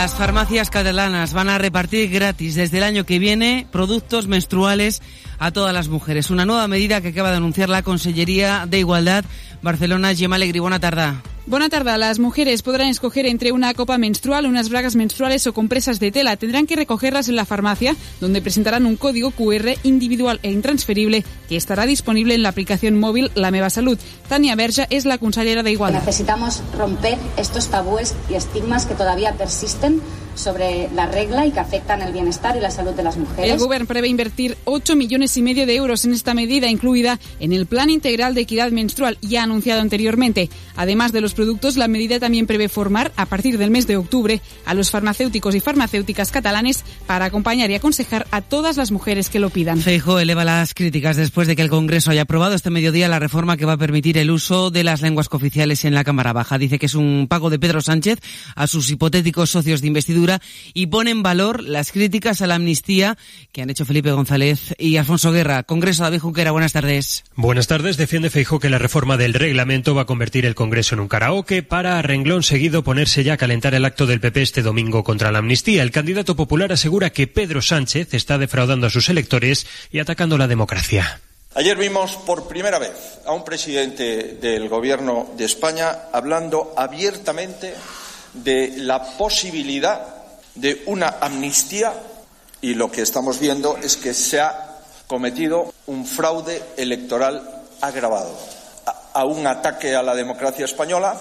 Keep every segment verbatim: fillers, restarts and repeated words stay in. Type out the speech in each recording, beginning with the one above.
Las farmacias catalanas van a repartir gratis desde el año que viene productos menstruales a todas las mujeres. Una nueva medida que acaba de anunciar la Consellería de Igualdad. Barcelona, Gemma Alegrí, buena tarde. Buena tarde. Las mujeres podrán escoger entre una copa menstrual, unas bragas menstruales o compresas de tela. Tendrán que recogerlas en la farmacia, donde presentarán un código cu erre individual e intransferible que estará disponible en la aplicación móvil La Meva Salut. Tania Berja es la consellera de Igualdad. Necesitamos romper estos tabúes y estigmas que todavía persisten sobre la regla y que afectan el bienestar y la salud de las mujeres. El Gobierno prevé invertir ocho millones y medio de euros en esta medida, incluida en el Plan Integral de Equidad Menstrual ya anunciado anteriormente. Además de los productos, la medida también prevé formar, a partir del mes de octubre, a los farmacéuticos y farmacéuticas catalanes para acompañar y aconsejar a todas las mujeres que lo pidan. Feijóo eleva las críticas después de que el Congreso haya aprobado este mediodía la reforma que va a permitir el uso de las lenguas cooficiales en la Cámara Baja. Dice que es un pago de Pedro Sánchez a sus hipotéticos socios de investidura y pone en valor las críticas a la amnistía que han hecho Felipe González y Alfonso Guerra. Congreso, David Junquera, buenas tardes. Buenas tardes. Defiende Feijóo que la reforma del reglamento va a convertir el Congreso en un karaoke para, a renglón seguido, ponerse ya a calentar el acto del P P este domingo contra la amnistía. El candidato popular asegura que Pedro Sánchez está defraudando a sus electores y atacando la democracia. Ayer vimos por primera vez a un presidente del Gobierno de España hablando abiertamente de la posibilidad de una amnistía, y lo que estamos viendo es que se ha cometido un fraude electoral agravado, a, a un ataque a la democracia española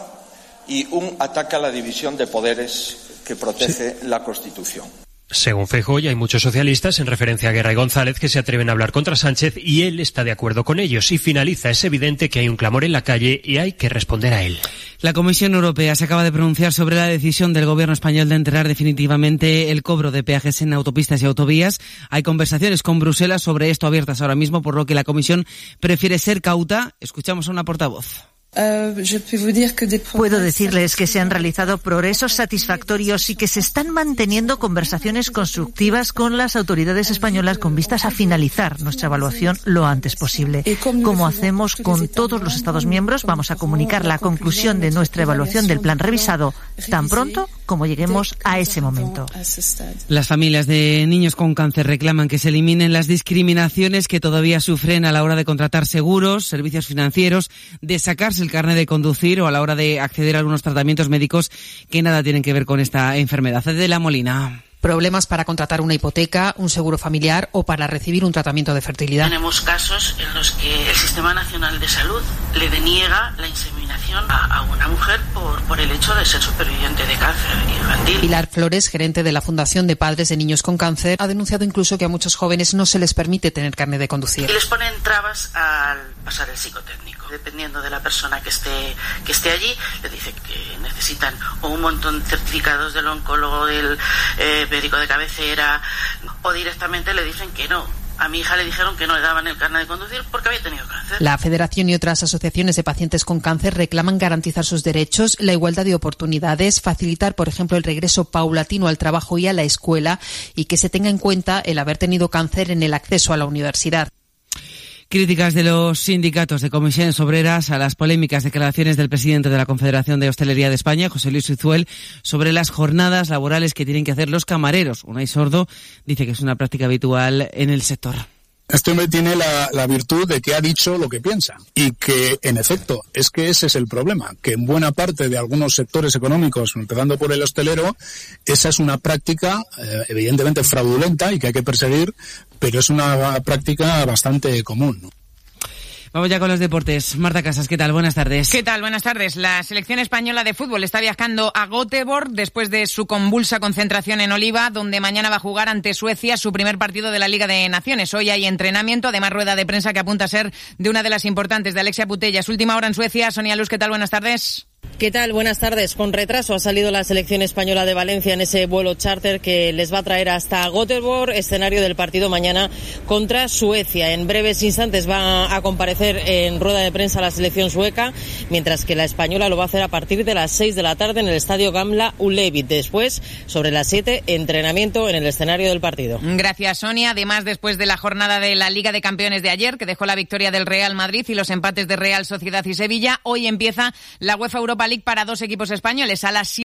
y un ataque a la división de poderes que protege sí. la Constitución. Según Feijóo, hay muchos socialistas, en referencia a Guerra y González, que se atreven a hablar contra Sánchez y él está de acuerdo con ellos. Y finaliza, es evidente que hay un clamor en la calle y hay que responder a él. La Comisión Europea se acaba de pronunciar sobre la decisión del gobierno español de enterrar definitivamente el cobro de peajes en autopistas y autovías. Hay conversaciones con Bruselas sobre esto abiertas ahora mismo, por lo que la Comisión prefiere ser cauta. Escuchamos a una portavoz. Puedo decirles que se han realizado progresos satisfactorios y que se están manteniendo conversaciones constructivas con las autoridades españolas con vistas a finalizar nuestra evaluación lo antes posible. Como hacemos con todos los Estados miembros, vamos a comunicar la conclusión de nuestra evaluación del plan revisado tan pronto como lleguemos a ese momento. Las familias de niños con cáncer reclaman que se eliminen las discriminaciones que todavía sufren a la hora de contratar seguros, servicios financieros, de sacarse el carnet de conducir o a la hora de acceder a algunos tratamientos médicos que nada tienen que ver con esta enfermedad. De la Molina. Problemas para contratar una hipoteca, un seguro familiar o para recibir un tratamiento de fertilidad. Tenemos casos en los que el Sistema Nacional de Salud le deniega la inseminación a, a una mujer por, por el hecho de ser superviviente de cáncer infantil. Pilar Flores, gerente de la Fundación de Padres de Niños con Cáncer, ha denunciado incluso que a muchos jóvenes no se les permite tener carnet de conducir. Y les ponen trabas al pasar el psicotécnico. Dependiendo de la persona que esté que esté allí, le dicen que necesitan o un montón de certificados del oncólogo, del eh, médico de cabecera, o directamente le dicen que no. A mi hija le dijeron que no le daban el carnet de conducir porque había tenido cáncer. La Federación y otras asociaciones de pacientes con cáncer reclaman garantizar sus derechos, la igualdad de oportunidades, facilitar, por ejemplo, el regreso paulatino al trabajo y a la escuela y que se tenga en cuenta el haber tenido cáncer en el acceso a la universidad. Críticas de los sindicatos de comisiones obreras a las polémicas declaraciones del presidente de la Confederación de Hostelería de España, José Luis Uzuel, sobre las jornadas laborales que tienen que hacer los camareros. Unai Sordo dice que es una práctica habitual en el sector. Este hombre tiene la, la virtud de que ha dicho lo que piensa y que, en efecto, es que ese es el problema, que en buena parte de algunos sectores económicos, empezando por el hostelero, esa es una práctica eh, evidentemente fraudulenta y que hay que perseguir, pero es una práctica bastante común, ¿no? Vamos ya con los deportes. Marta Casas, ¿qué tal? Buenas tardes. ¿Qué tal? Buenas tardes. La selección española de fútbol está viajando a Göteborg después de su convulsa concentración en Oliva, donde mañana va a jugar ante Suecia su primer partido de la Liga de Naciones. Hoy hay entrenamiento, además rueda de prensa que apunta a ser de una de las importantes de Alexia Putellas. Última hora en Suecia. Sonia Luz, ¿qué tal? Buenas tardes. ¿Qué tal? Buenas tardes. Con retraso ha salido la selección española de Valencia en ese vuelo charter que les va a traer hasta Göteborg, escenario del partido mañana contra Suecia. En breves instantes va a comparecer en rueda de prensa la selección sueca, mientras que la española lo va a hacer a partir de las seis de la tarde en el estadio Gamla Ullevi. Después, sobre las siete, entrenamiento en el escenario del partido. Gracias, Sonia. Además, después de la jornada de la Liga de Campeones de ayer, que dejó la victoria del Real Madrid y los empates de Real Sociedad y Sevilla, hoy empieza la UEFA Europa League para dos equipos españoles. A las